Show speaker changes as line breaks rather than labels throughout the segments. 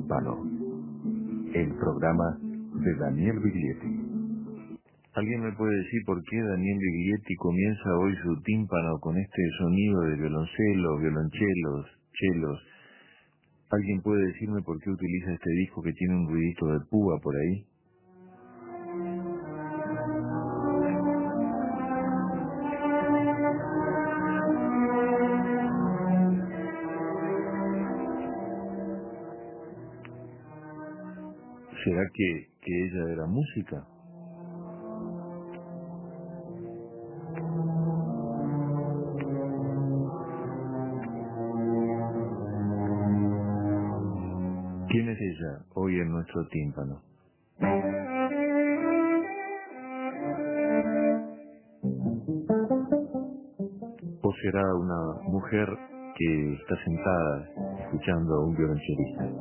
Tímpano, el programa de Daniel Biglietti.
¿Alguien me puede decir por qué Daniel Biglietti comienza hoy su tímpano con este sonido de violoncelos, violonchelos, chelos? ¿Alguien puede decirme por qué utiliza este disco que tiene un ruidito de púa por ahí? ¿Será que ella era música? ¿Quién es ella hoy en nuestro tímpano? ¿O será una mujer que está sentada escuchando a un violonchelista?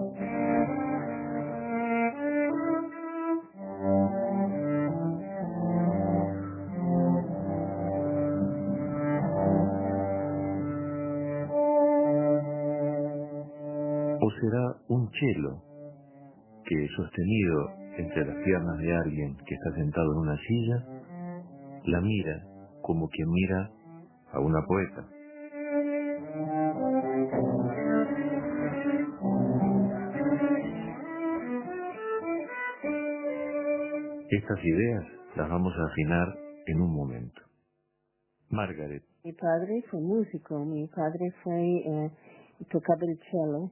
¿O será un cello que, sostenido entre las piernas de alguien que está sentado en una silla, la mira como quien mira a una poeta? Estas ideas las vamos a afinar en un momento. Margaret.
Mi padre fue músico, mi padre tocaba el cello.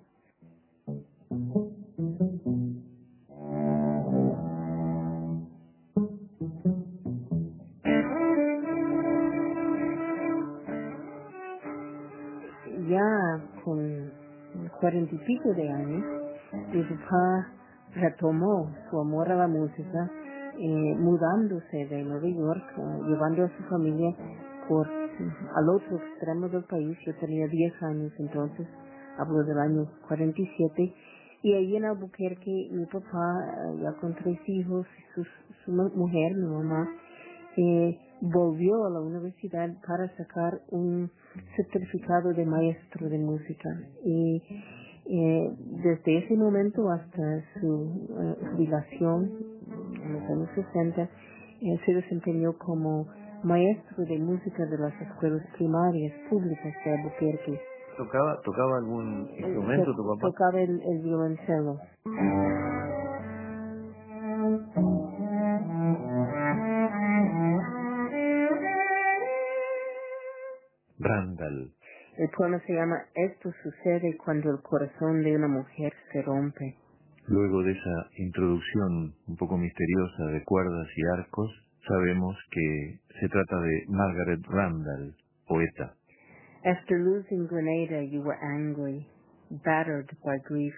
Ya con 40 y pico de años, mi papá retomó su amor a la música, mudándose de Nueva York, llevando a su familia al otro extremo del país. Yo tenía 10 años entonces, hablo del año 47, y ahí en Albuquerque mi papá, ya con 3 hijos, su mujer, mi mamá, volvió a la universidad para sacar un certificado de maestro de música, y desde ese momento hasta su jubilación en los años 60 se desempeñó como maestro de música de las escuelas primarias públicas de Albuquerque.
¿Tocaba algún instrumento tu papá?
Tocaba el violoncelo.
Randall.
El poema se llama Esto sucede cuando el corazón de una mujer se rompe.
Luego de esa introducción un poco misteriosa de cuerdas y arcos, sabemos que se trata de Margaret Randall, poeta.
After losing Grenada, you were angry, battered by grief.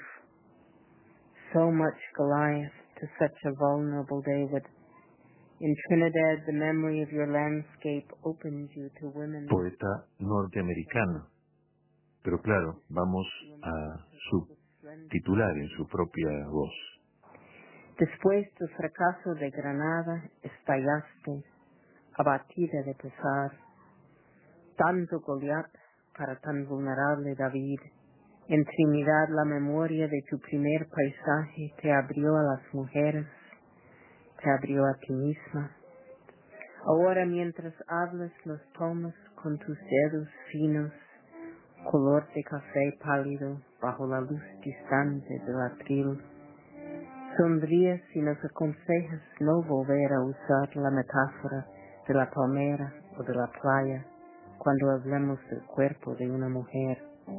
So much Goliath to such a vulnerable David. In Trinidad, the memory of your landscape opened you to women.
Poeta norteamericano. Pero claro, vamos a su titular en su propia voz.
Después del fracaso de Granada, estallaste, abatida de pesar. Tanto Goliat para tan vulnerable David. En Trinidad la memoria de tu primer paisaje te abrió a las mujeres, te abrió a ti misma. Ahora mientras hablas los tomas con tus dedos finos, color de café pálido bajo la luz distante del atril. Sonríes y nos aconsejas no volver a usar la metáfora de la palmera o de la playa cuando hablemos del cuerpo de una mujer.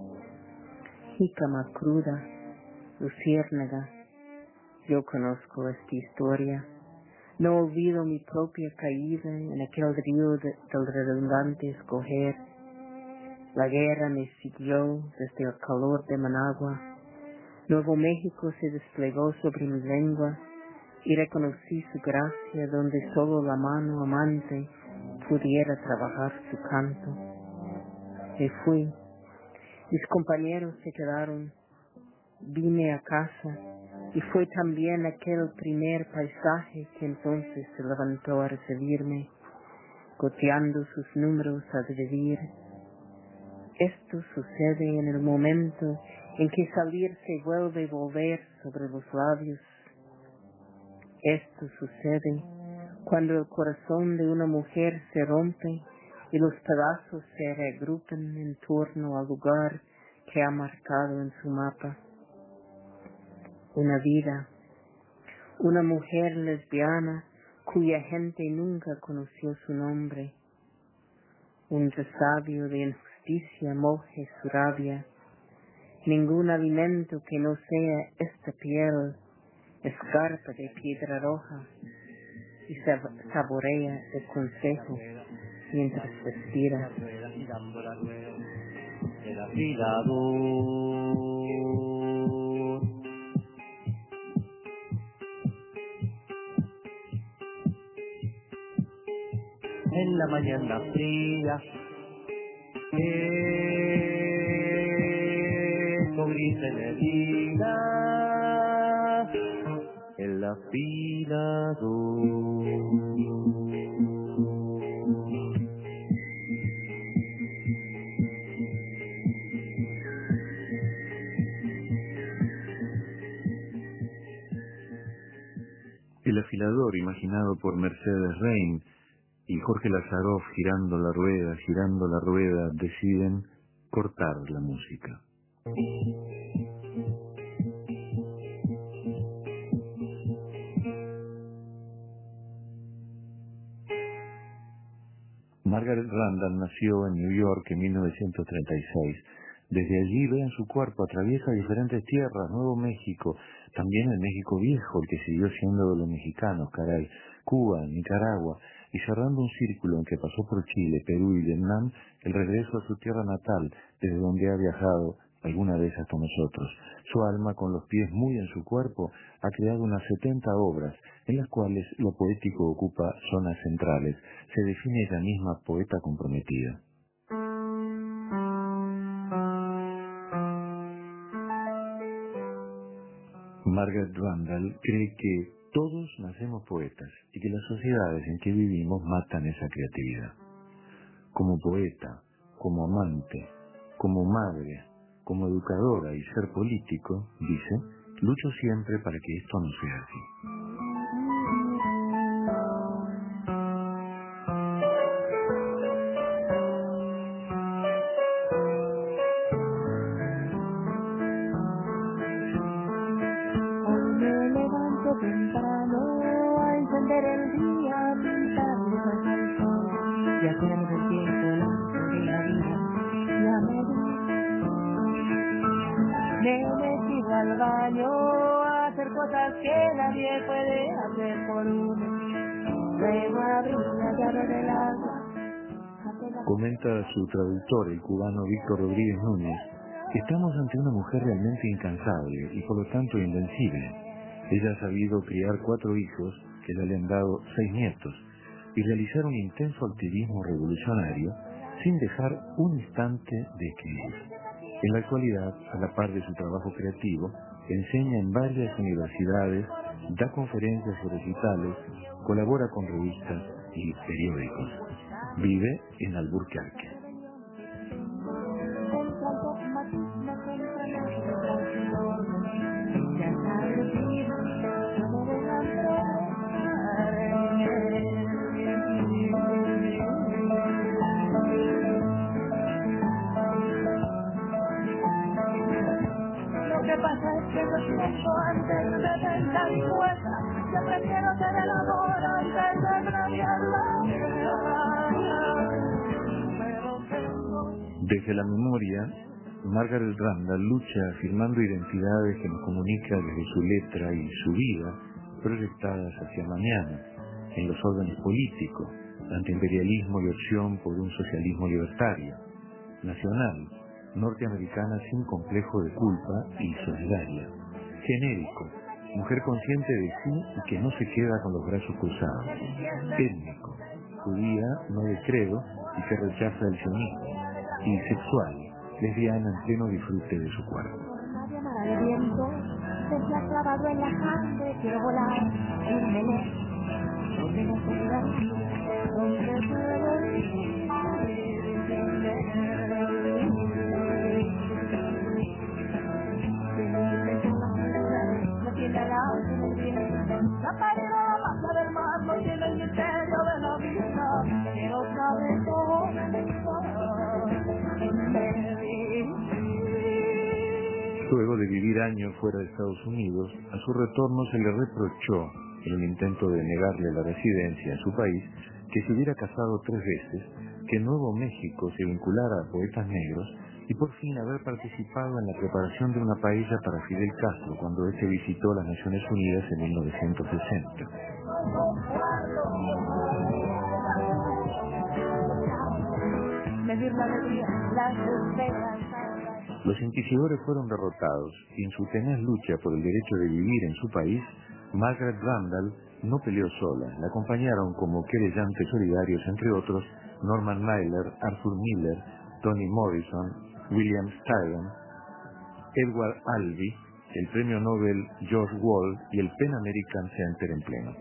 Jícama cruda, luciérnaga, yo conozco esta historia. No olvido mi propia caída en aquel río del redundante escoger. La guerra me siguió desde el calor de Managua. Nuevo México se desplegó sobre mi lengua y reconocí su gracia donde solo la mano amante pudiera trabajar su canto. Me fui. Mis compañeros se quedaron. Vine a casa y fue también aquel primer paisaje que entonces se levantó a recibirme, goteando sus números a dividir. Esto sucede en el momento en que salir se vuelve volver sobre los labios. Esto sucede cuando el corazón de una mujer se rompe y los pedazos se reagrupan en torno al lugar que ha marcado en su mapa. Una vida, una mujer lesbiana cuya gente nunca conoció su nombre. Un resabio de injusticia moje su rabia. Ningún alimento que no sea esta piel, escarpa de piedra roja, y saborea el consejo mientras respira.
En la mañana fría, gris de medida, el afilador.
El afilador, imaginado por Mercedes Rein y Jorge Lazaroff, girando la rueda, deciden cortar la música. Margaret Randall nació en New York en 1936. Desde allí ve en su cuerpo, atraviesa diferentes tierras, Nuevo México, también el México viejo, el que siguió siendo de los mexicanos, caray, Cuba, Nicaragua, y cerrando un círculo en que pasó por Chile, Perú y Vietnam, el regreso a su tierra natal, desde donde ha viajado alguna vez hasta nosotros. Su alma, con los pies muy en su cuerpo, ha creado unas 70 obras, en las cuales lo poético ocupa zonas centrales. Se define ella misma poeta comprometida. Margaret Randall cree que todos nacemos poetas y que las sociedades en que vivimos matan esa creatividad. Como poeta, como amante, como madre, como educadora y ser político, dice, lucho siempre para que esto no sea así.
Hoy me levanto temprano a encender el día, a pintar luces al sol y hacer del tiempo largo de la vida la medida. Me he metido al baño a hacer cosas que nadie puede hacer por uno. Luego abrí la llave del agua.
Comenta su traductor, el cubano Víctor Rodríguez Núñez, estamos ante una mujer realmente incansable y por lo tanto invencible. Ella ha sabido criar 4 hijos, que ya le han dado 6 nietos, y realizar un intenso activismo revolucionario sin dejar un instante de escribir. En la actualidad, a la par de su trabajo creativo, enseña en varias universidades, da conferencias y recitales, colabora con revistas y periódicos. Vive en Alburquerque.
Lo que pasa es que no siento antes de pensar y fuerza. Yo prefiero ser el amor antes de extraviar la vida.
Desde la memoria, Margaret Randall lucha afirmando identidades que nos comunica desde su letra y su vida, proyectadas hacia mañana, en los órdenes políticos, antiimperialismo y opción por un socialismo libertario, nacional, norteamericana sin complejo de culpa y solidaria, genérico, mujer consciente de sí y que no se queda con los brazos cruzados, étnico, judía no de credo y que rechaza el sionismo, y sexual, lesbiana en pleno disfrute de su cuerpo.
El viento se ha clavado en la sangre, quiero volar, irme lejos, donde no se vea, donde puedo vivir.
de vivir años fuera de Estados Unidos, a su retorno se le reprochó, en un intento de negarle la residencia en su país, que se hubiera casado 3 veces, que en Nuevo México se vinculara a poetas negros y por fin haber participado en la preparación de una paella para Fidel Castro cuando éste visitó las Naciones Unidas en 1960.
Medir la alegría, las esperanzas.
Los inquisidores fueron derrotados y en su tenaz lucha por el derecho de vivir en su país, Margaret Randall no peleó sola. La acompañaron como querellantes solidarios, entre otros, Norman Mailer, Arthur Miller, Toni Morrison, William Styron, Edward Albee, el premio Nobel George Wald y el Pen American Center en pleno.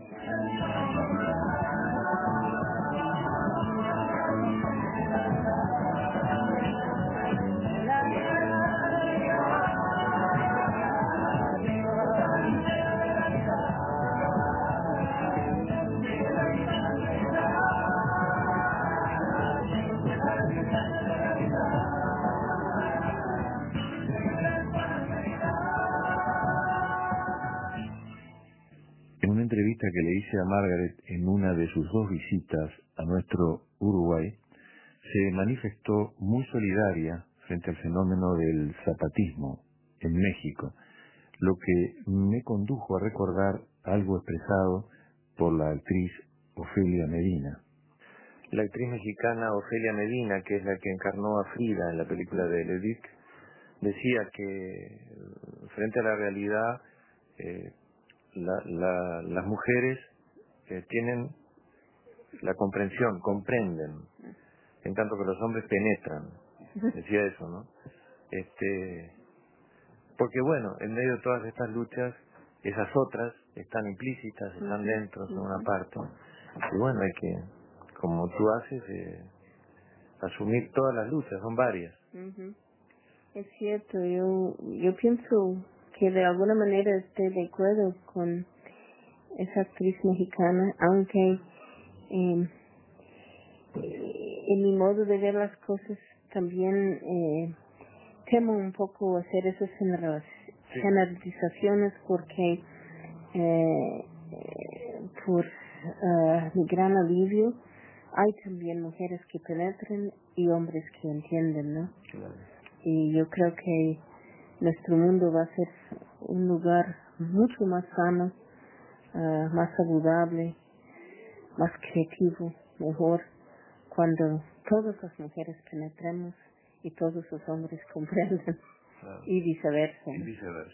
En una entrevista que le hice a Margaret en una de sus 2 visitas a nuestro Uruguay, se manifestó muy solidaria frente al fenómeno del zapatismo en México, lo que me condujo a recordar algo expresado por la actriz Ofelia Medina. La actriz mexicana Ofelia Medina, que es la que encarnó a Frida en la película de Ledic, decía que frente a la realidad las mujeres tienen la comprensión, comprenden, en tanto que los hombres penetran. Decía eso, ¿no? Porque bueno, en medio de todas estas luchas, esas otras están implícitas, están dentro, son una parte. Y bueno, hay que, como tú haces, asumir todas las luchas, son varias.
Es cierto, yo pienso que de alguna manera estoy de acuerdo con esa actriz mexicana, aunque en mi modo de ver las cosas también temo un poco hacer esas generalizaciones porque por mi gran alivio hay también mujeres que penetran y hombres que entienden, ¿no?
Claro.
Y yo creo que nuestro mundo va a ser un lugar mucho más sano, más saludable, más creativo, mejor, cuando todas las mujeres penetremos y todos los hombres comprendan,
Claro.
y viceversa.
Y viceversa.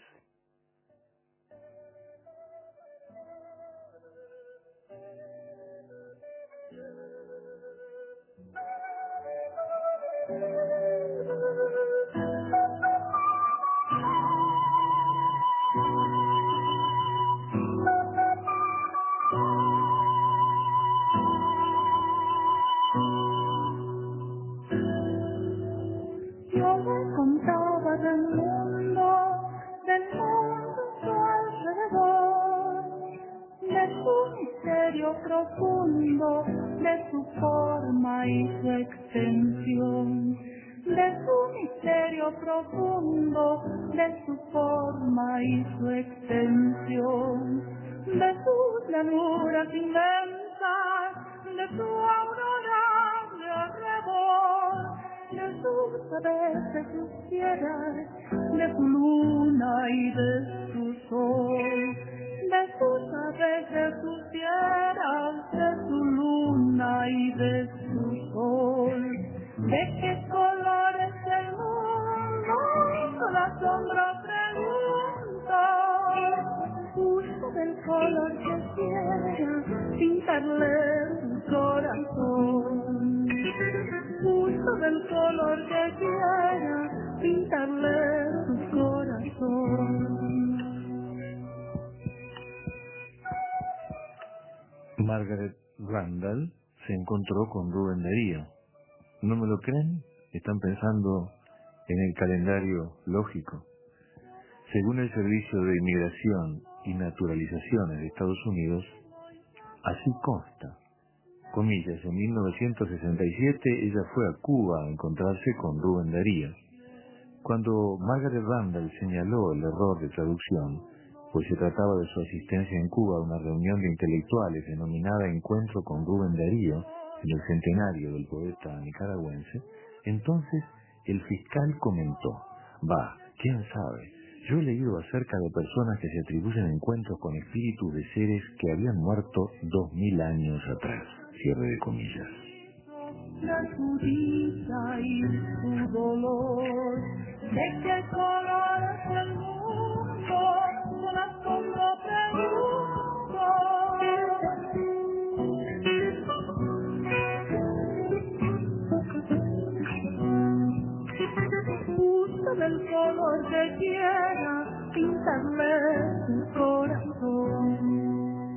Yo le contaba del mundo a su alrededor, de su misterio profundo, de su forma y su extensión, de su misterio profundo, de su forma y su extensión, de sus llanuras inmensas, de su aurora de alrededor, de sus aves, de sus tierras, de su luna y de su sol, de sus aves, de sus tierras, de su luna y de su sol. ¿De qué color es el mundo? La sombra pregunta. Justo del color que quiera pintarle su corazón. Justo del color que quiera pintarle su corazón.
Margaret Randall se encontró con Rubén Darío. ¿No me lo creen? Están pensando en el calendario lógico. Según el Servicio de Inmigración y Naturalizaciones de Estados Unidos, así consta. Comillas, en 1967 ella fue a Cuba a encontrarse con Rubén Darío. Cuando Margaret Randall señaló el error de traducción, pues se trataba de su asistencia en Cuba a una reunión de intelectuales denominada Encuentro con Rubén Darío, en el centenario del poeta nicaragüense, entonces el fiscal comentó: quién sabe, yo he leído acerca de personas que se atribuyen encuentros con espíritus de seres que habían muerto 2000 años atrás. Cierre de comillas.
La judía y su dolor, ¿de qué color es el mundo? Con asombro pregunto. Gusta del color que quiera, pintarle su corazón.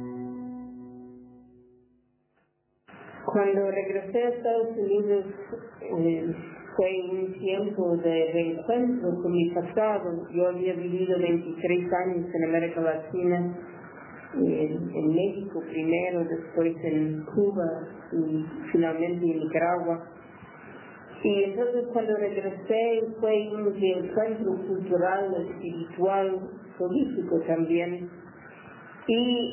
Cuando regresé a Estados Unidos fue un tiempo de reencuentro con mi pasado. Yo había vivido 23 años en América Latina, en México primero, después en Cuba y finalmente en Nicaragua. Y entonces cuando regresé fue un reencuentro cultural, espiritual, político también. Y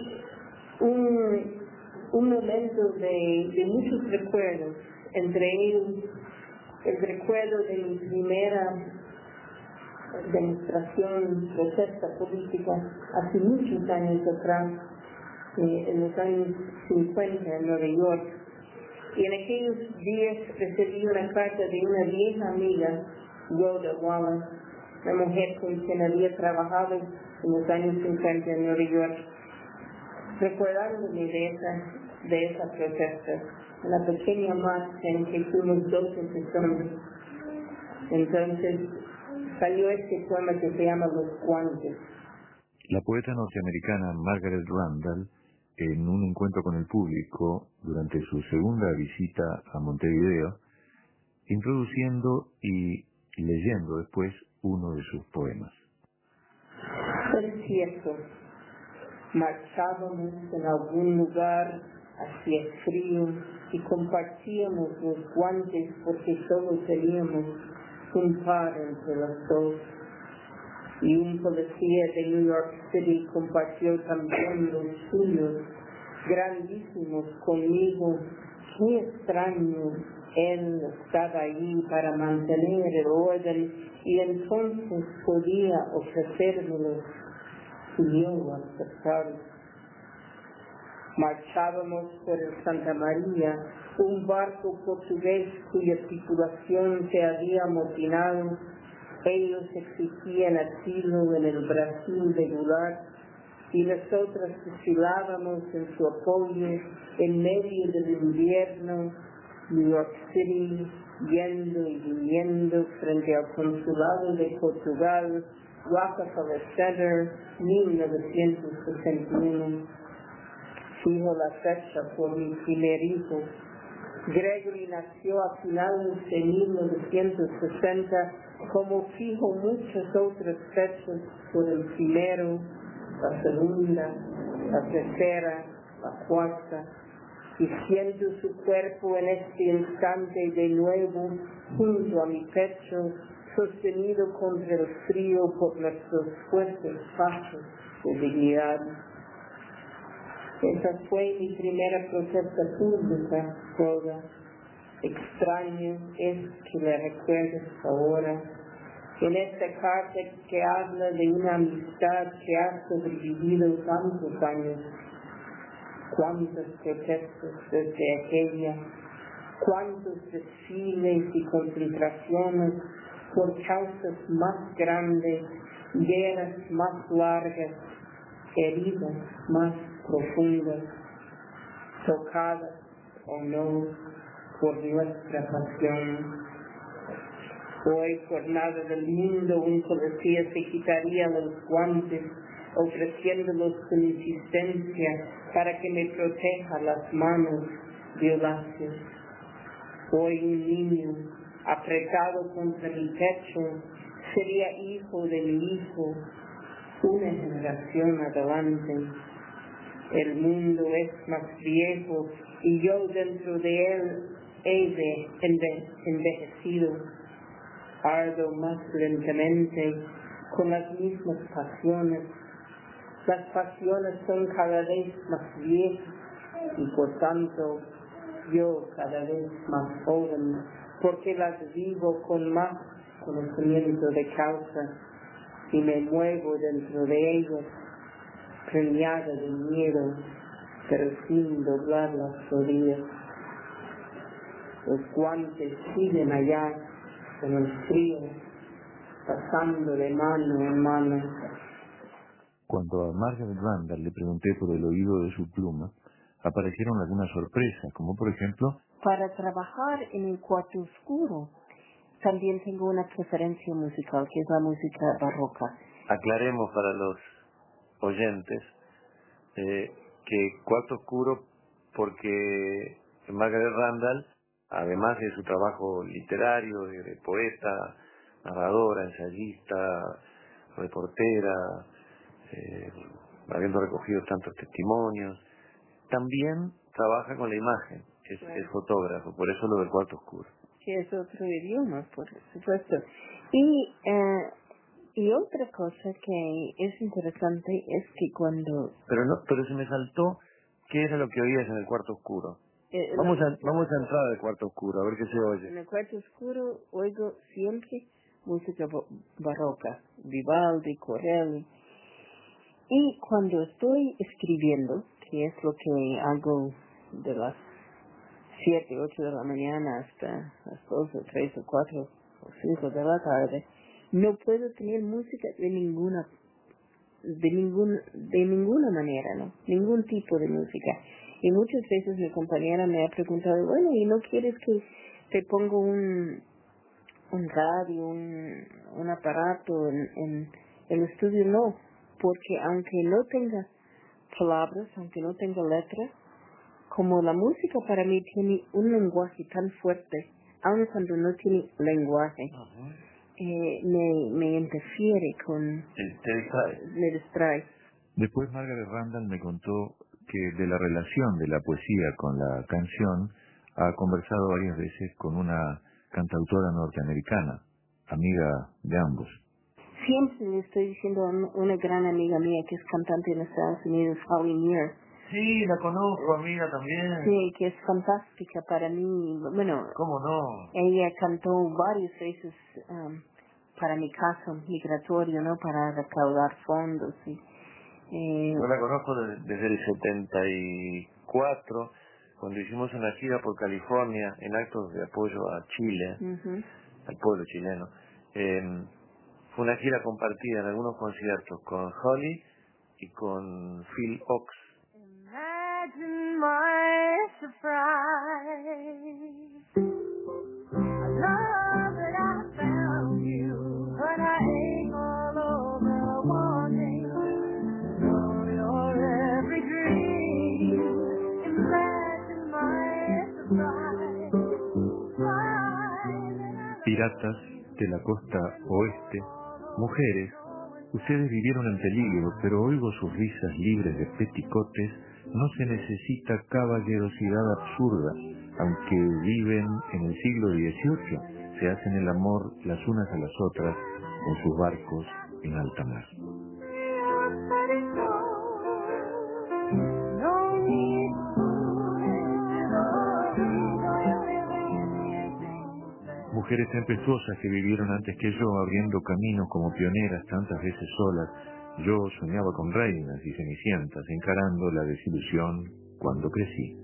un momento de muchos recuerdos, entre ellos el recuerdo de mi primera demostración, protesta política, hace muchos años atrás, en los años 50 en Nueva York. Y en aquellos días recibí una carta de una vieja amiga, Rhoda Wallace, una mujer con quien había trabajado en los años 50 en Nueva York, recordándome de esa protesta, la pequeña marcha en que fuimos 12 personas. Entonces salió este poema que se llama Los Guantes.
La poeta norteamericana Margaret Randall, en un encuentro con el público durante su segunda visita a Montevideo, introduciendo y leyendo después uno de sus poemas.
Es cierto, marchábamos en algún lugar, hacía frío y compartíamos los guantes porque solo teníamos un par entre los dos. Y un policía de New York City compartió también los suyos, grandísimos, conmigo. Qué extraño, él estaba ahí para mantener el orden y entonces podía ofrecérmelos y yo aceptarlos. Marchábamos por el Santa María, un barco portugués cuya tripulación se había amotinado. Ellos exigían asilo en el Brasil de Goulart y nosotros desfilábamos en su apoyo en medio del invierno, New York City, yendo y viniendo frente al consulado de Portugal, Rockefeller Center, 1961. Fijo la fecha por mi primer hijo. Gregory nació a finales de 1960, como fijo muchas otras fechas por el primero, la segunda, la tercera, la cuarta, y siento su cuerpo en este instante de nuevo junto a mi pecho, sostenido contra el frío por nuestros fuertes pasos de dignidad. Esa fue mi primera protesta pública, Rhoda. Extraño es que la recuerdes ahora. En esta carta que habla de una amistad que ha sobrevivido tantos años. Cuántas protestas desde aquella, cuántos desfiles y concentraciones por causas más grandes, guerras más largas, heridas más profundas, tocadas o no por nuestra pasión. Hoy, por nada del mundo, un policía se quitaría los guantes, ofreciéndolos con insistencia para que me proteja las manos violáceas. Hoy un niño, apretado contra mi pecho, sería hijo de mi hijo, una generación adelante. El mundo es más viejo y yo dentro de él he envejecido. ardo más lentamente con las mismas pasiones. Las pasiones son cada vez más viejas y por tanto yo cada vez más joven, porque las vivo con más conocimiento de causa y me muevo dentro de ellas, preñada de miedo, pero sin doblar las rodillas. Los guantes siguen allá en el frío, pasando de mano en mano.
Cuando a Margaret Randall le pregunté por el oído de su pluma, aparecieron algunas sorpresas, como por ejemplo...
Para trabajar en el cuarto oscuro, también tengo una preferencia musical, que es la música barroca.
Aclaremos para los oyentes que Cuarto Oscuro, porque Margaret Randall, además de su trabajo literario, de poeta, narradora, ensayista, reportera, habiendo recogido tantos testimonios, también trabaja con la imagen, es fotógrafo, por eso lo del Cuarto Oscuro.
Sí, es otro idioma, por supuesto. Y otra cosa que es interesante es que cuando...
Pero se me saltó, ¿qué era lo que oías en el Cuarto Oscuro? Vamos a entrar al Cuarto Oscuro, a ver qué se oye.
En el Cuarto Oscuro oigo siempre música barroca, Vivaldi, Corelli. Y cuando estoy escribiendo, que es lo que hago de las 7, 8 de la mañana hasta las 2 o 3 o 4 o 5 de la tarde, no puedo tener música de ninguna manera, ¿no? Ningún tipo de música. Y muchas veces mi compañera me ha preguntado, bueno, ¿y no quieres que te ponga un radio, un aparato en el estudio? No, porque aunque no tenga palabras, aunque no tenga letra, como la música para mí tiene un lenguaje tan fuerte, aun cuando no tiene lenguaje, me interfiere con... Me distrae.
Después Margaret Randall me contó que de la relación de la poesía con la canción ha conversado varias veces con una cantautora norteamericana, amiga de ambos.
Siempre le estoy diciendo a una gran amiga mía que es cantante en Estados Unidos, Holly Near.
Sí, la conozco, amiga, también.
Sí, que es fantástica para mí. Bueno,
¿cómo no?
Ella cantó varias veces para mi caso migratorio, ¿no? Para recaudar fondos.
Yo la conozco desde el 74, cuando hicimos una gira por California en actos de apoyo a Chile, al pueblo chileno. Fue una gira compartida en algunos conciertos con Holly y con Phil Ochs.
Imagine my surprise. I love that I found you, but I ain't all over wanting to know your every dream. Imagine my surprise.
Piratas de la costa oeste, mujeres, ustedes vivieron en peligro, pero oigo sus risas libres de peticotes. No se necesita caballerosidad absurda, aunque viven en el siglo XVIII, se hacen el amor las unas a las otras con sus barcos en alta mar. Mujeres tempestuosas que vivieron antes que yo, abriendo caminos como pioneras tantas veces solas. Yo soñaba con reinas y cenicientas, encarando la desilusión cuando crecí.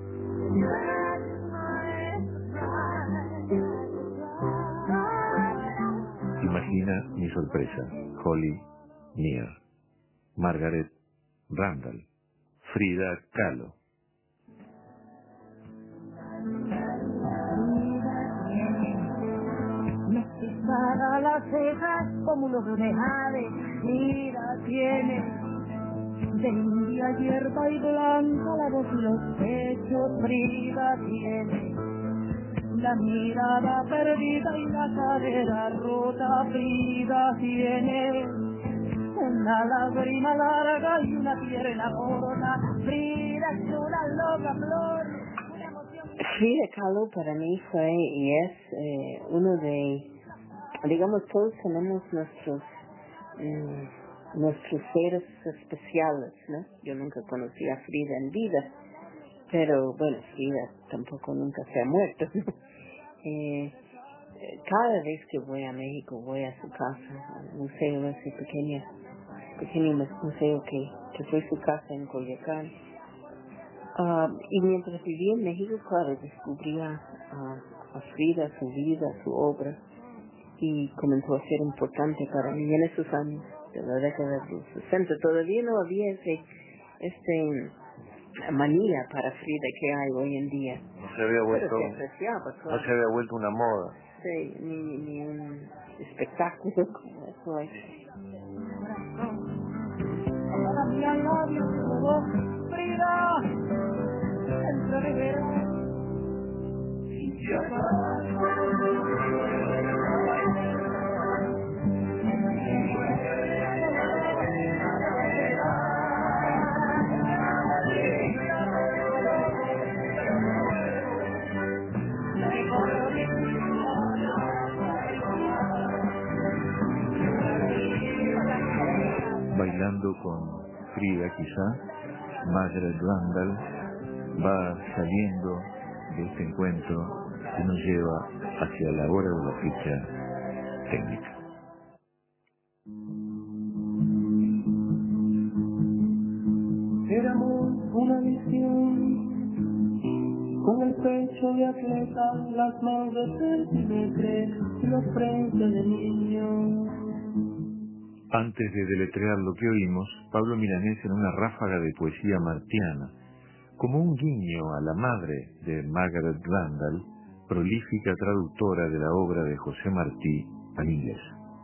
Imagina mi sorpresa. Holly Near, Margaret Randall, Frida Kahlo.
Para las cejas como unos de ave, mira tiene de india hierba y blanca la voz y los pechos, Frida tiene la mirada perdida y la cadera rota, Frida tiene una lágrima larga y una pierna corta, Frida es una loca flor.
Frida Kahlo para mí fue y es uno de digamos, todos tenemos nuestros seres especiales, ¿no? Yo nunca conocí a Frida en vida, pero bueno, Frida tampoco nunca se ha muerto, ¿no? Cada vez que voy a México voy a su casa, al museo, ese pequeño museo que fue su casa en Coyoacán. Y mientras vivía en México, claro, descubría a Frida, su vida, su obra, y comenzó a ser importante para mí en esos años de la década de los 60. Todavía no había manía para Frida que hay hoy en día.
No se había vuelto,
pero se apreciaba, claro.
No se había vuelto una moda.
Sí, ni un espectáculo como eso es.
Bailando con Frida, quizá, Margaret Randall va saliendo de este encuentro que nos lleva hacia la hora de la ficha técnica.
Éramos una visión, con el pecho de atleta, las manos de centímetros y los frentes de niño.
Antes de deletrear lo que oímos, Pablo Milanés en una ráfaga de poesía martiana, como un guiño a la madre de Margaret Randall, prolífica traductora de la obra de José Martí al inglés.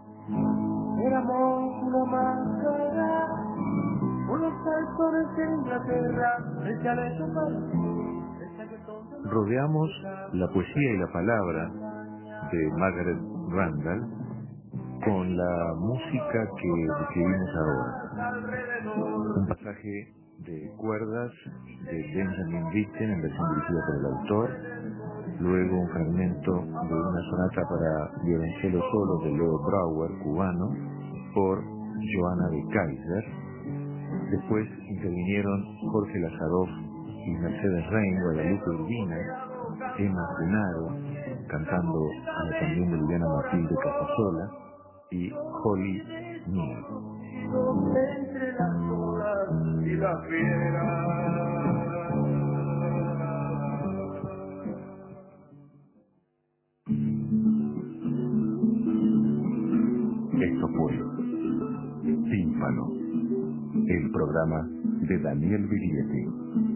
Éramos una máscara, unos calzones en Inglaterra, el chaleco para...
Rodeamos la poesía y la palabra de Margaret Randall con la música que describimos ahora. Un pasaje de cuerdas de Benjamin Britten en versión dirigida por el autor, luego un fragmento de una sonata para violonchelo solo de Leo Brouwer, cubano, por Joana de Kaiser. Después intervinieron Jorge Lazaroff y Mercedes Rein, Guadalupe Urbina, Emma Genaro, cantando a la también de Liliana Matilde Casasola, y Holly Neal.
Entre las horas y las fieras.
Esto fue Tímpano, el programa de Daniel Biglietti.